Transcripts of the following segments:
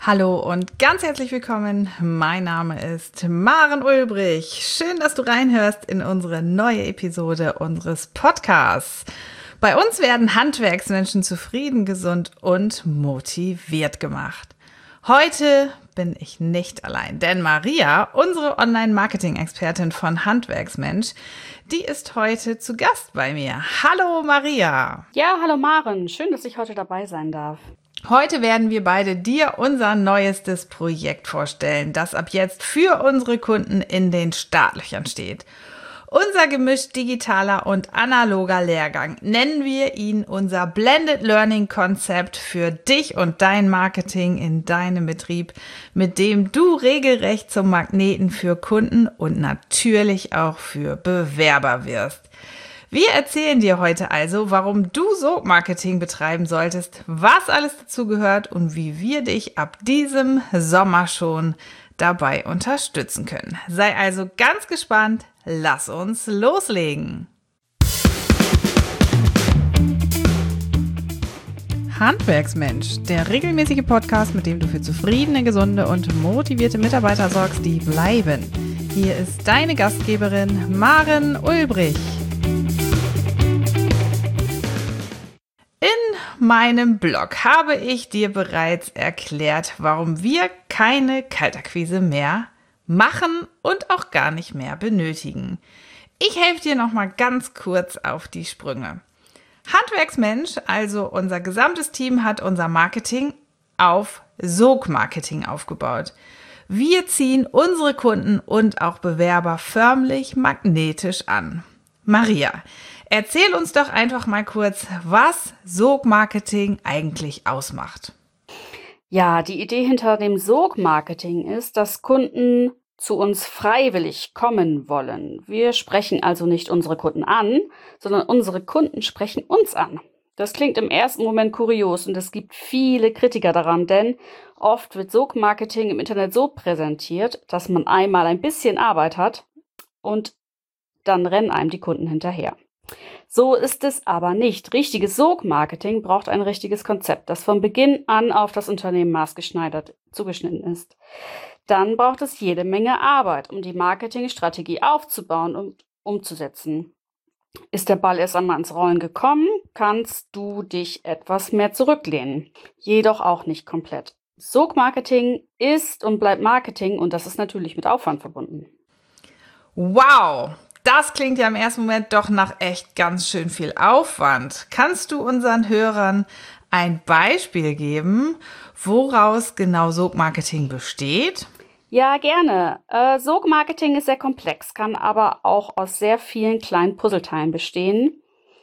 Hallo und ganz herzlich willkommen. Mein Name ist Maren Ulbrich. Schön, dass du reinhörst in unsere neue Episode unseres Podcasts. Bei uns werden Handwerksmenschen zufrieden, gesund und motiviert gemacht. Heute bin ich nicht allein, denn Maria, unsere Online-Marketing-Expertin von Handwerksmensch, die ist heute zu Gast bei mir. Hallo Maria. Ja, hallo Maren. Schön, dass ich heute dabei sein darf. Heute werden wir beide dir unser neuestes Projekt vorstellen, das ab jetzt für unsere Kunden in den Startlöchern steht. Unser gemischt digitaler und analoger Lehrgang, nennen wir ihn unser Blended Learning Konzept für dich und dein Marketing in deinem Betrieb, mit dem du regelrecht zum Magneten für Kunden und natürlich auch für Bewerber wirst. Wir erzählen dir heute also, warum du Sogmarketing betreiben solltest, was alles dazu gehört und wie wir dich ab diesem Sommer schon dabei unterstützen können. Sei also ganz gespannt, lass uns loslegen. Handwerksmensch, der regelmäßige Podcast, mit dem du für zufriedene, gesunde und motivierte Mitarbeiter sorgst, die bleiben. Hier ist deine Gastgeberin Maren Ulbrich. In meinem Blog habe ich dir bereits erklärt, warum wir keine Kaltakquise mehr machen und auch gar nicht mehr benötigen. Ich helfe dir nochmal ganz kurz auf die Sprünge. Handwerksmensch, also unser gesamtes Team, hat unser Marketing auf Sogmarketing aufgebaut. Wir ziehen unsere Kunden und auch Bewerber förmlich magnetisch an. Maria, erzähl uns doch einfach mal kurz, was Sogmarketing eigentlich ausmacht. Ja, die Idee hinter dem Sogmarketing ist, dass Kunden zu uns freiwillig kommen wollen. Wir sprechen also nicht unsere Kunden an, sondern unsere Kunden sprechen uns an. Das klingt im ersten Moment kurios und es gibt viele Kritiker daran, denn oft wird Sogmarketing im Internet so präsentiert, dass man einmal ein bisschen Arbeit hat und dann rennen einem die Kunden hinterher. So ist es aber nicht. Richtiges Sogmarketing braucht ein richtiges Konzept, das von Beginn an auf das Unternehmen maßgeschneidert zugeschnitten ist. Dann braucht es jede Menge Arbeit, um die Marketingstrategie aufzubauen und umzusetzen. Ist der Ball erst einmal ins Rollen gekommen, kannst du dich etwas mehr zurücklehnen. Jedoch auch nicht komplett. Sogmarketing ist und bleibt Marketing und das ist natürlich mit Aufwand verbunden. Wow! Das klingt ja im ersten Moment doch nach echt ganz schön viel Aufwand. Kannst du unseren Hörern ein Beispiel geben, woraus genau Sogmarketing besteht? Ja, gerne. Sogmarketing ist sehr komplex, kann aber auch aus sehr vielen kleinen Puzzleteilen bestehen,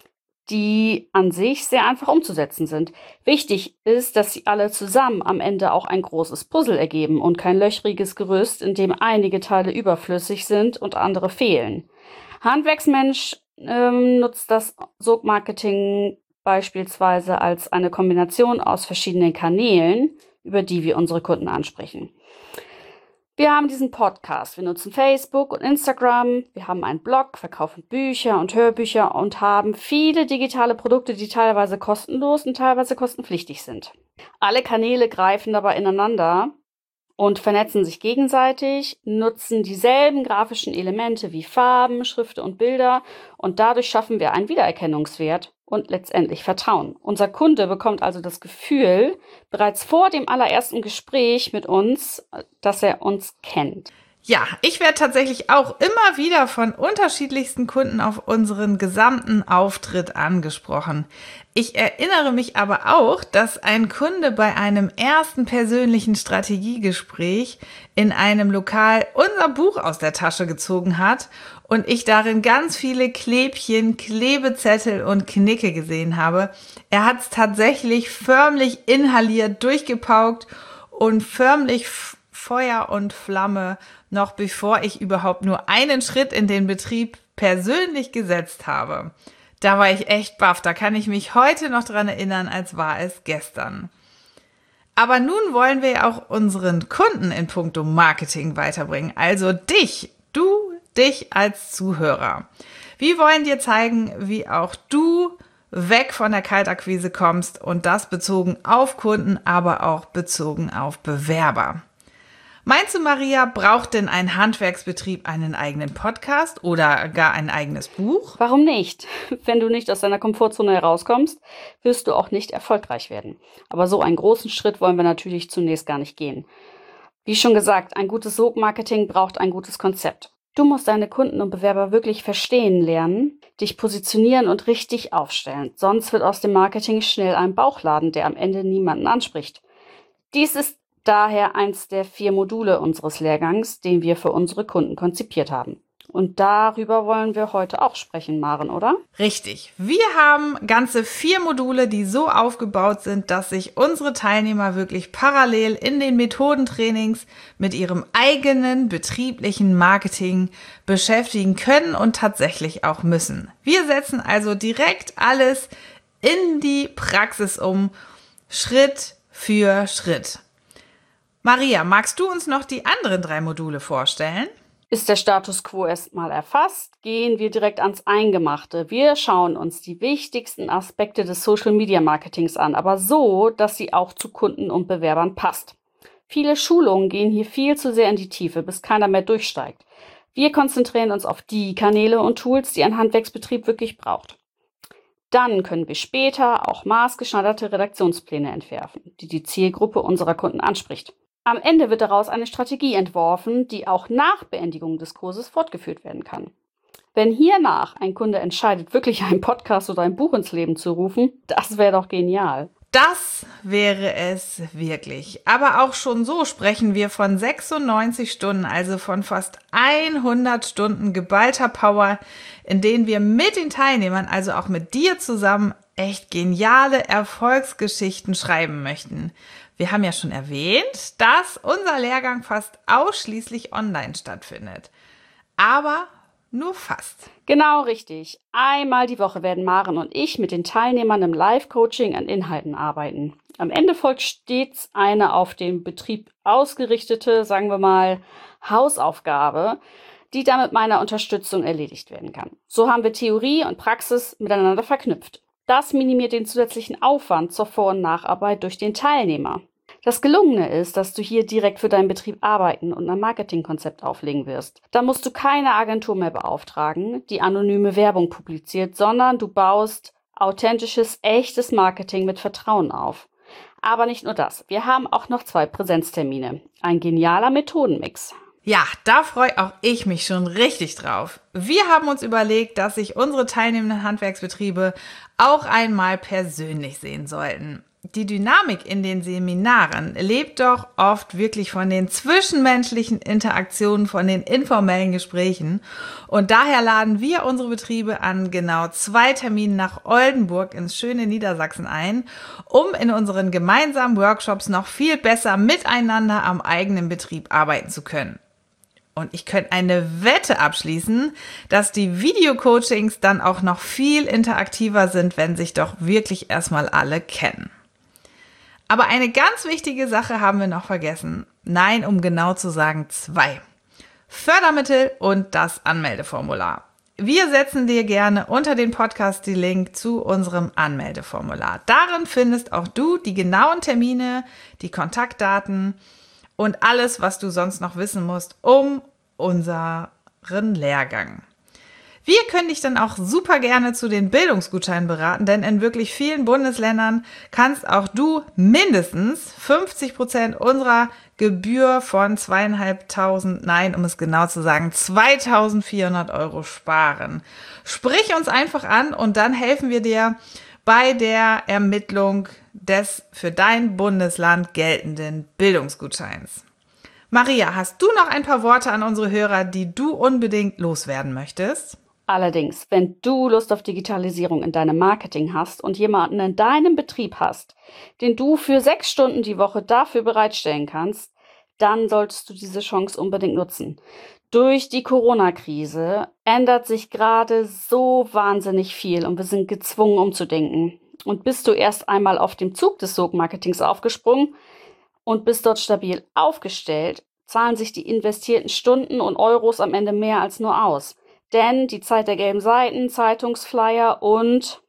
die an sich sehr einfach umzusetzen sind. Wichtig ist, dass sie alle zusammen am Ende auch ein großes Puzzle ergeben und kein löchriges Gerüst, in dem einige Teile überflüssig sind und andere fehlen. Handwerksmensch nutzt das Sogmarketing beispielsweise als eine Kombination aus verschiedenen Kanälen, über die wir unsere Kunden ansprechen. Wir haben diesen Podcast, wir nutzen Facebook und Instagram, wir haben einen Blog, verkaufen Bücher und Hörbücher und haben viele digitale Produkte, die teilweise kostenlos und teilweise kostenpflichtig sind. Alle Kanäle greifen dabei ineinander und vernetzen sich gegenseitig, nutzen dieselben grafischen Elemente wie Farben, Schriften und Bilder und dadurch schaffen wir einen Wiedererkennungswert und letztendlich Vertrauen. Unser Kunde bekommt also das Gefühl, bereits vor dem allerersten Gespräch mit uns, dass er uns kennt. Ja, ich werde tatsächlich auch immer wieder von unterschiedlichsten Kunden auf unseren gesamten Auftritt angesprochen. Ich erinnere mich aber auch, dass ein Kunde bei einem ersten persönlichen Strategiegespräch in einem Lokal unser Buch aus der Tasche gezogen hat und ich darin ganz viele Klebchen, Klebezettel und Knicke gesehen habe. Er hat es tatsächlich förmlich inhaliert, durchgepaukt und förmlich Feuer und Flamme, noch bevor ich überhaupt nur einen Schritt in den Betrieb persönlich gesetzt habe. Da war ich echt baff, da kann ich mich heute noch dran erinnern, als war es gestern. Aber nun wollen wir auch unseren Kunden in puncto Marketing weiterbringen, also dich als Zuhörer. Wir wollen dir zeigen, wie auch du weg von der Kaltakquise kommst und das bezogen auf Kunden, aber auch bezogen auf Bewerber. Meinst du, Maria, braucht denn ein Handwerksbetrieb einen eigenen Podcast oder gar ein eigenes Buch? Warum nicht? Wenn du nicht aus deiner Komfortzone herauskommst, wirst du auch nicht erfolgreich werden. Aber so einen großen Schritt wollen wir natürlich zunächst gar nicht gehen. Wie schon gesagt, ein gutes Sogmarketing braucht ein gutes Konzept. Du musst deine Kunden und Bewerber wirklich verstehen lernen, dich positionieren und richtig aufstellen. Sonst wird aus dem Marketing schnell ein Bauchladen, der am Ende niemanden anspricht. Dies ist daher eins der 4 Module unseres Lehrgangs, den wir für unsere Kunden konzipiert haben. Und darüber wollen wir heute auch sprechen, Maren, oder? Richtig. Wir haben ganze 4 Module, die so aufgebaut sind, dass sich unsere Teilnehmer wirklich parallel in den Methodentrainings mit ihrem eigenen betrieblichen Marketing beschäftigen können und tatsächlich auch müssen. Wir setzen also direkt alles in die Praxis um, Schritt für Schritt. Maria, magst du uns noch die anderen 3 Module vorstellen? Ist der Status quo erstmal erfasst, gehen wir direkt ans Eingemachte. Wir schauen uns die wichtigsten Aspekte des Social Media Marketings an, aber so, dass sie auch zu Kunden und Bewerbern passt. Viele Schulungen gehen hier viel zu sehr in die Tiefe, bis keiner mehr durchsteigt. Wir konzentrieren uns auf die Kanäle und Tools, die ein Handwerksbetrieb wirklich braucht. Dann können wir später auch maßgeschneiderte Redaktionspläne entwerfen, die die Zielgruppe unserer Kunden anspricht. Am Ende wird daraus eine Strategie entworfen, die auch nach Beendigung des Kurses fortgeführt werden kann. Wenn hiernach ein Kunde entscheidet, wirklich einen Podcast oder ein Buch ins Leben zu rufen, das wäre doch genial. Das wäre es wirklich. Aber auch schon so sprechen wir von 96 Stunden, also von fast 100 Stunden geballter Power, in denen wir mit den Teilnehmern, also auch mit dir zusammen, echt geniale Erfolgsgeschichten schreiben möchten. Wir haben ja schon erwähnt, dass unser Lehrgang fast ausschließlich online stattfindet. Aber nur fast. Genau richtig. Einmal die Woche werden Maren und ich mit den Teilnehmern im Live-Coaching an Inhalten arbeiten. Am Ende folgt stets eine auf den Betrieb ausgerichtete, sagen wir mal, Hausaufgabe, die dann mit meiner Unterstützung erledigt werden kann. So haben wir Theorie und Praxis miteinander verknüpft. Das minimiert den zusätzlichen Aufwand zur Vor- und Nacharbeit durch den Teilnehmer. Das Gelungene ist, dass du hier direkt für deinen Betrieb arbeiten und ein Marketingkonzept auflegen wirst. Da musst du keine Agentur mehr beauftragen, die anonyme Werbung publiziert, sondern du baust authentisches, echtes Marketing mit Vertrauen auf. Aber nicht nur das, wir haben auch noch 2 Präsenztermine. Ein genialer Methodenmix. Ja, da freue auch ich mich schon richtig drauf. Wir haben uns überlegt, dass sich unsere teilnehmenden Handwerksbetriebe auch einmal persönlich sehen sollten. Die Dynamik in den Seminaren lebt doch oft wirklich von den zwischenmenschlichen Interaktionen, von den informellen Gesprächen. Und daher laden wir unsere Betriebe an genau 2 Terminen nach Oldenburg ins schöne Niedersachsen ein, um in unseren gemeinsamen Workshops noch viel besser miteinander am eigenen Betrieb arbeiten zu können. Und ich könnte eine Wette abschließen, dass die Videocoachings dann auch noch viel interaktiver sind, wenn sich doch wirklich erstmal alle kennen. Aber eine ganz wichtige Sache haben wir noch vergessen. Nein, um genau zu sagen 2. Fördermittel und das Anmeldeformular. Wir setzen dir gerne unter den Podcast den Link zu unserem Anmeldeformular. Darin findest auch du die genauen Termine, die Kontaktdaten und alles, was du sonst noch wissen musst, um unseren Lehrgang. Wir können dich dann auch super gerne zu den Bildungsgutscheinen beraten, denn in wirklich vielen Bundesländern kannst auch du mindestens 50% unserer Gebühr von 2.500, nein, um es genau zu sagen, 2.400 € sparen. Sprich uns einfach an und dann helfen wir dir bei der Ermittlung des für dein Bundesland geltenden Bildungsgutscheins. Maria, hast du noch ein paar Worte an unsere Hörer, die du unbedingt loswerden möchtest? Allerdings, wenn du Lust auf Digitalisierung in deinem Marketing hast und jemanden in deinem Betrieb hast, den du für 6 Stunden die Woche dafür bereitstellen kannst, dann solltest du diese Chance unbedingt nutzen. Durch die Corona-Krise ändert sich gerade so wahnsinnig viel und wir sind gezwungen umzudenken. Und bist du erst einmal auf dem Zug des Sog-Marketings aufgesprungen und bist dort stabil aufgestellt, zahlen sich die investierten Stunden und Euros am Ende mehr als nur aus. Denn die Zeit der gelben Seiten, Zeitungsflyer und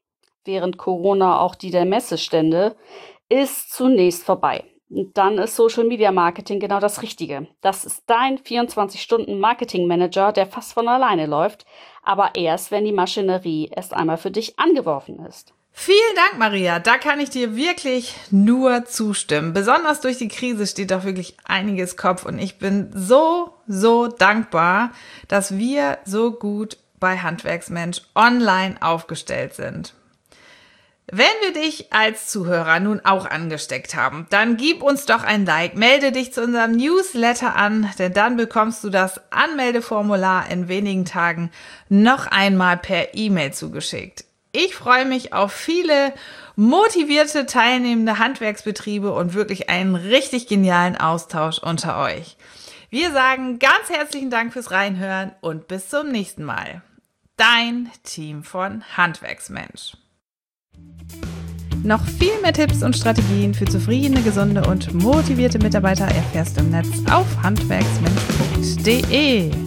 während Corona auch die der Messestände, ist zunächst vorbei. Und dann ist Social Media Marketing genau das Richtige. Das ist dein 24-Stunden-Marketing-Manager, der fast von alleine läuft, aber erst, wenn die Maschinerie erst einmal für dich angeworfen ist. Vielen Dank, Maria. Da kann ich dir wirklich nur zustimmen. Besonders durch die Krise steht doch wirklich einiges Kopf und ich bin so dankbar, dass wir so gut bei Handwerksmensch online aufgestellt sind. Wenn wir dich als Zuhörer nun auch angesteckt haben, dann gib uns doch ein Like, melde dich zu unserem Newsletter an, denn dann bekommst du das Anmeldeformular in wenigen Tagen noch einmal per E-Mail zugeschickt. Ich freue mich auf viele motivierte, teilnehmende Handwerksbetriebe und wirklich einen richtig genialen Austausch unter euch. Wir sagen ganz herzlichen Dank fürs Reinhören und bis zum nächsten Mal. Dein Team von Handwerksmensch. Noch viel mehr Tipps und Strategien für zufriedene, gesunde und motivierte Mitarbeiter erfährst du im Netz auf handwerksmensch.de.